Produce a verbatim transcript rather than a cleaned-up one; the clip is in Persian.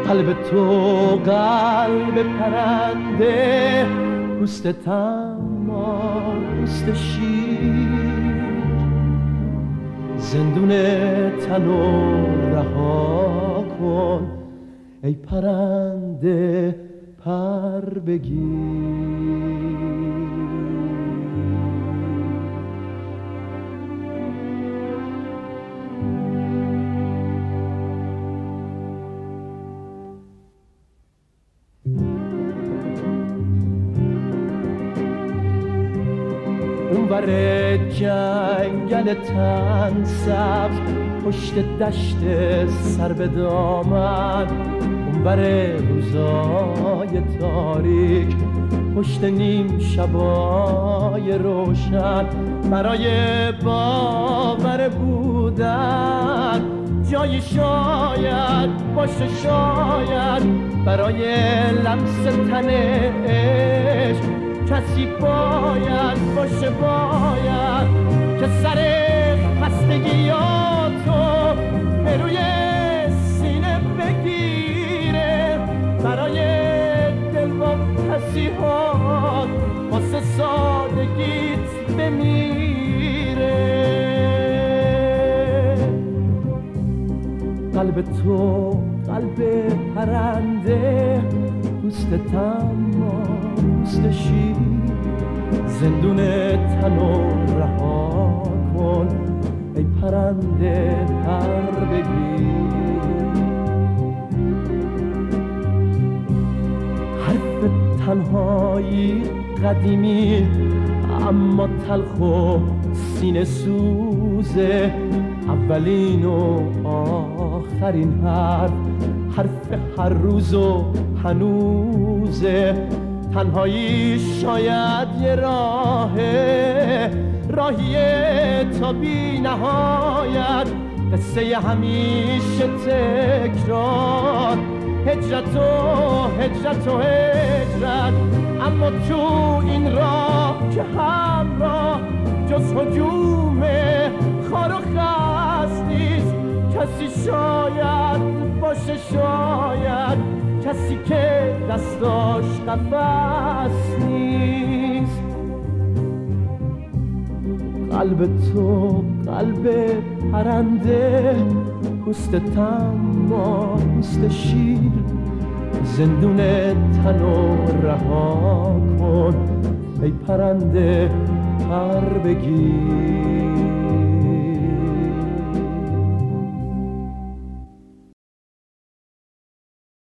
قلب تو قلب پرنده، پوست تما پوست شیر، زندون تنو رها کن ای پرنده پر بگیر. اونور جنگل تن سبز پشت دشت سر به دامن، اونور روزای تاریک پشت نیم شبای روشن، برای باور بودن جایی شاید باشه، شاید برای لمس تن عشق کسی باید باشه، باید که سر خستگیاتو به روی سینه بگیره، برای دلواپسی‌هات واسه سادگیت بمیره. قلب تو قلب پرنده، پوست تما پوست شیر، زندون تنو رها کن ای پرنده پر بگیر. حرف تنهایی قدیمی اما تلخ و سینه سوزه، اولین و آخرین حرف حرف هر روز و هنوزه. تنهایی شاید یه راهه، راهیه تا بی نهایت، قصه همیشه تکرار، هجرت و هجرت و هجرت. اما تو این راه که همراه جز هجوم خار و خس نیست، کسی شاید باشه، شاید کسی که دستاش قفس نیست. قلب تو قلب پرنده، پوست تما پوست شیر، زندون تنو رها کن ای پرنده پر بگیر.